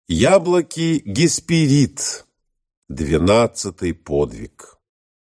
Яблоки Гесперид. 12-й подвиг.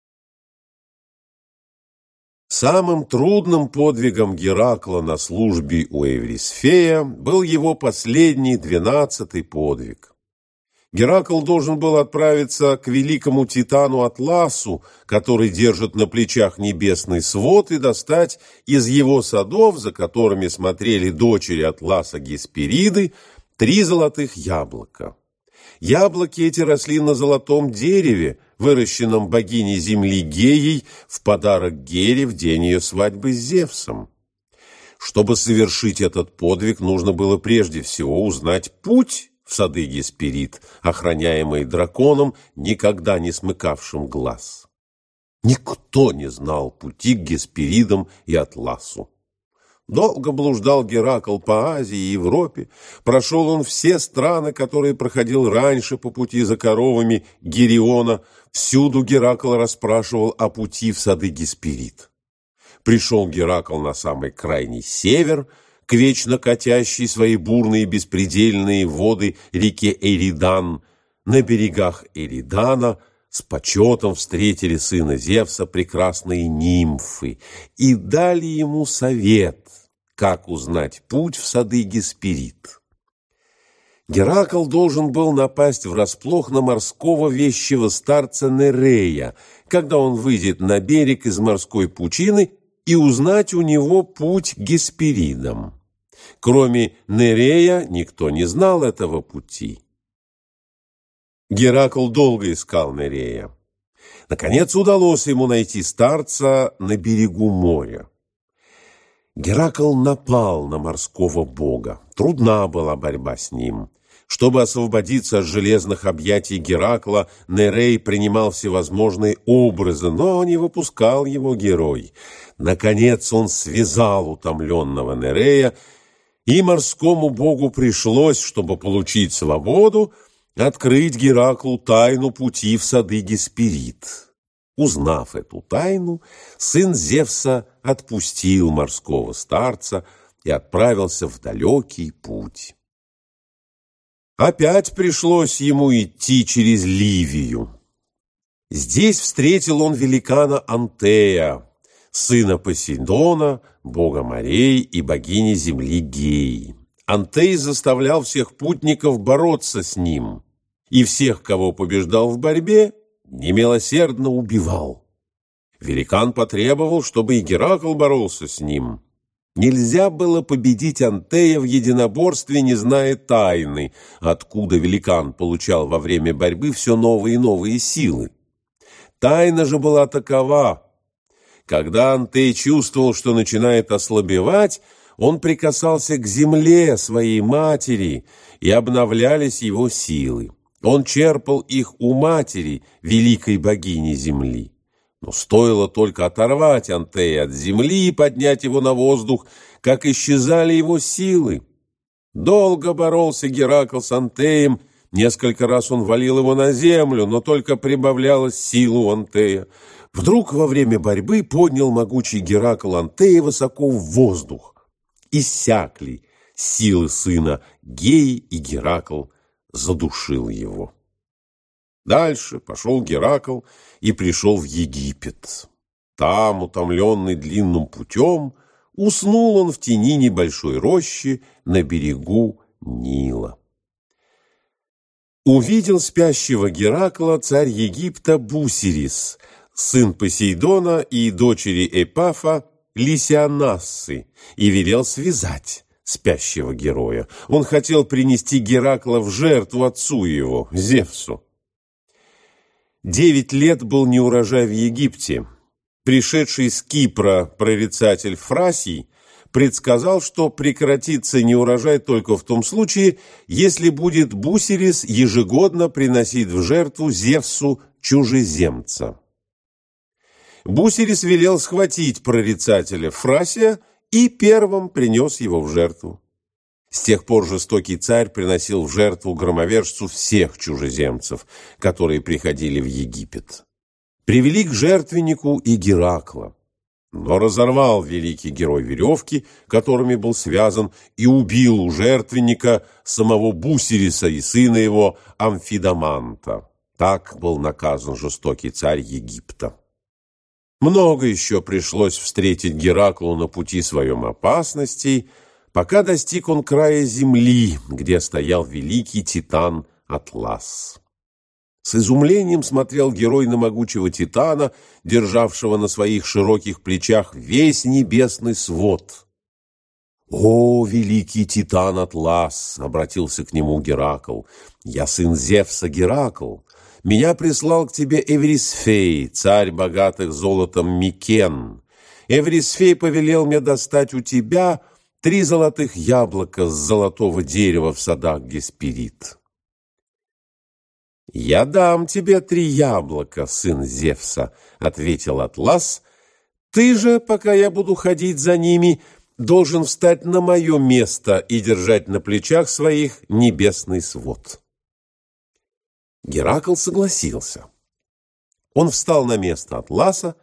Самым трудным подвигом Геракла на службе у Эврисфея был его последний 12-й подвиг. Геракл должен был отправиться к великому титану Атласу, который держит на плечах небесный свод, и достать из его садов, за которыми смотрели дочери Атласа Геспериды, 3 золотых яблока. Яблоки эти росли на золотом дереве, выращенном богиней земли Геей в подарок Гере в день ее свадьбы с Зевсом. Чтобы совершить этот подвиг, нужно было прежде всего узнать путь в сады Гесперид, охраняемые драконом, никогда не смыкавшим глаз. Никто не знал пути к Гесперидам и Атласу. Долго блуждал Геракл по Азии и Европе, прошел он все страны, которые проходил раньше по пути за коровами Гериона, всюду Геракл расспрашивал о пути в сады Гесперид. Пришел Геракл на самый крайний север, к вечно катящей свои бурные беспредельные воды реке Эридан. На берегах Эридана с почетом встретили сына Зевса прекрасные нимфы и дали ему совет, как узнать путь в сады Гесперид. Геракл должен был напасть врасплох на морского вещего старца Нерея, когда он выйдет на берег из морской пучины, и узнать у него путь к Гесперидам. Кроме Нерея никто не знал этого пути. Геракл долго искал Нерея. Наконец удалось ему найти старца на берегу моря. Геракл напал на морского бога. Трудна была борьба с ним. Чтобы освободиться от железных объятий Геракла, Нерей принимал всевозможные образы, но не выпускал его герой. Наконец он связал утомленного Нерея, и морскому богу пришлось, чтобы получить свободу, открыть Гераклу тайну пути в сады Гесперид. Узнав эту тайну, сын Зевса отпустил морского старца и отправился в далекий путь. Опять пришлось ему идти через Ливию. Здесь встретил он великана Антея, сына Посейдона, бога морей и богини земли Геи. Антей заставлял всех путников бороться с ним, и всех, кого побеждал в борьбе, немилосердно убивал. Великан потребовал, чтобы и Геракл боролся с ним. Нельзя было победить Антея в единоборстве, не зная тайны, откуда великан получал во время борьбы все новые и новые силы. Тайна же была такова: когда Антей чувствовал, что начинает ослабевать, он прикасался к земле своей матери, и обновлялись его силы. Он черпал их у матери, великой богини земли. Но стоило только оторвать Антея от земли и поднять его на воздух, как исчезали его силы. Долго боролся Геракл с Антеем, несколько раз он валил его на землю, но только прибавлялась сила у Антея. Вдруг во время борьбы поднял могучий Геракл Антея высоко в воздух. Иссякли силы сына Геи, и Геракл задушил его. Дальше пошел Геракл и пришел в Египет. Там, утомленный длинным путем, уснул он в тени небольшой рощи на берегу Нила. Увидел спящего Геракла царь Египта Бусирис, сын Посейдона и дочери Эпафа Лисианассы, и велел связать спящего героя. Он хотел принести Геракла в жертву отцу его, Зевсу. 9 лет был неурожай в Египте. Пришедший с Кипра прорицатель Фрасий предсказал, что прекратится неурожай только в том случае, если будет Бусирис ежегодно приносить в жертву Зевсу чужеземца. Бусирис велел схватить прорицателя Фрасия и первым принес его в жертву. С тех пор жестокий царь приносил в жертву громовержцу всех чужеземцев, которые приходили в Египет. Привели к жертвеннику и Геракла. Но разорвал великий герой веревки, которыми был связан, и убил у жертвенника самого Бусириса и сына его Амфидаманта. Так был наказан жестокий царь Египта. Много еще пришлось встретить Гераклу на пути своем опасностей, пока достиг он края земли, где стоял великий титан Атлас. С изумлением смотрел герой на могучего титана, державшего на своих широких плечах весь небесный свод. «О, великий титан Атлас!» — обратился к нему Геракл. «Я сын Зевса Геракл. Меня прислал к тебе Эврисфей, царь богатых золотом Микен. Эврисфей повелел мне достать у тебя 3 золотых яблока с золотого дерева в садах Гесперид». «Я дам тебе 3 яблока, сын Зевса», — ответил Атлас. «Ты же, пока я буду ходить за ними, должен встать на мое место и держать на плечах своих небесный свод». Геракл согласился. Он встал на место Атласа.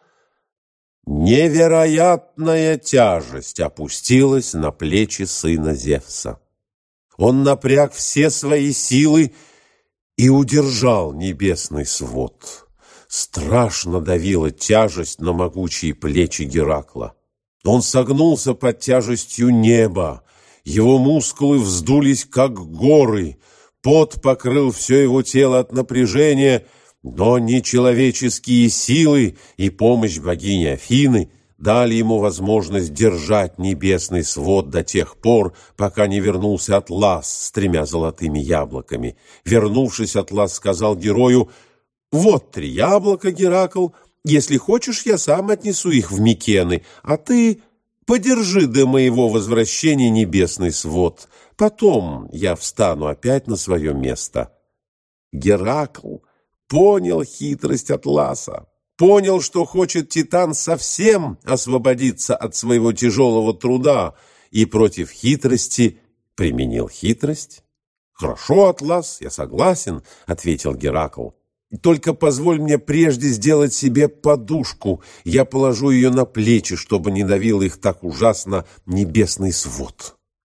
Невероятная тяжесть опустилась на плечи сына Зевса. Он напряг все свои силы и удержал небесный свод. Страшно давила тяжесть на могучие плечи Геракла. Он согнулся под тяжестью неба. Его мускулы вздулись, как горы. Пот покрыл все его тело от напряжения, но нечеловеческие силы и помощь богини Афины дали ему возможность держать небесный свод до тех пор, пока не вернулся Атлас с 3 золотыми яблоками. Вернувшись, Атлас сказал герою: «Вот 3 яблока, Геракл, если хочешь, я сам отнесу их в Микены, а ты подержи до моего возвращения небесный свод. Потом я встану опять на свое место». Геракл понял хитрость Атласа, понял, что хочет титан совсем освободиться от своего тяжелого труда, и против хитрости применил хитрость. «Хорошо, Атлас, я согласен», — ответил Геракл. «Только позволь мне прежде сделать себе подушку. Я положу ее на плечи, чтобы не давил их так ужасно небесный свод».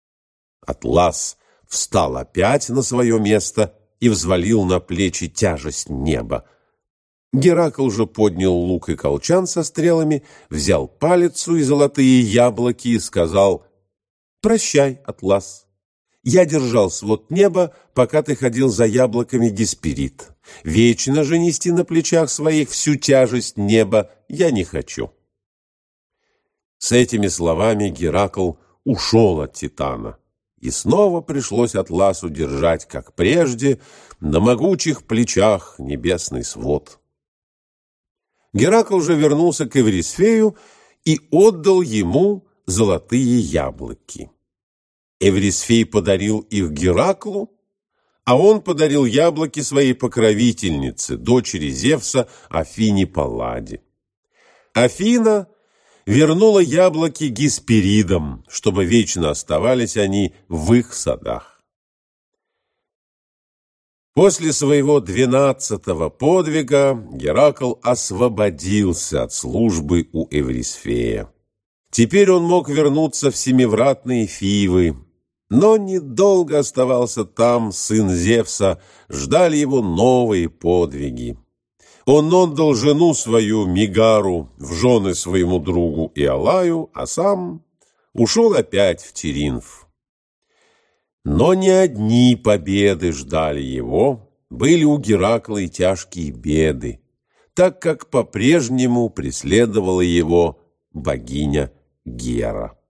Атлас встал опять на свое место и взвалил на плечи тяжесть неба. Геракл же поднял лук и колчан со стрелами, взял палицу и золотые яблоки и сказал: «Прощай, Атлас. Я держал свод неба, пока ты ходил за яблоками Гесперид. Вечно же нести на плечах своих всю тяжесть неба я не хочу». С этими словами Геракл ушел от титана. И снова пришлось Атласу держать, как прежде, на могучих плечах небесный свод. Геракл же вернулся к Эврисфею и отдал ему золотые яблоки. Эврисфей подарил их Гераклу, а он подарил яблоки своей покровительнице, дочери Зевса Афине Палладе. Афина вернула яблоки Гесперидам, чтобы вечно оставались они в их садах. После своего 12-го подвига Геракл освободился от службы у Эврисфея. Теперь он мог вернуться в семивратные Фивы, но недолго оставался там сын Зевса, ждали его новые подвиги. Он отдал жену свою Мегару в жены своему другу Иолаю, а сам ушел опять в Теринф. Но не одни победы ждали его, были у Геракла и тяжкие беды, так как по-прежнему преследовала его богиня Гера.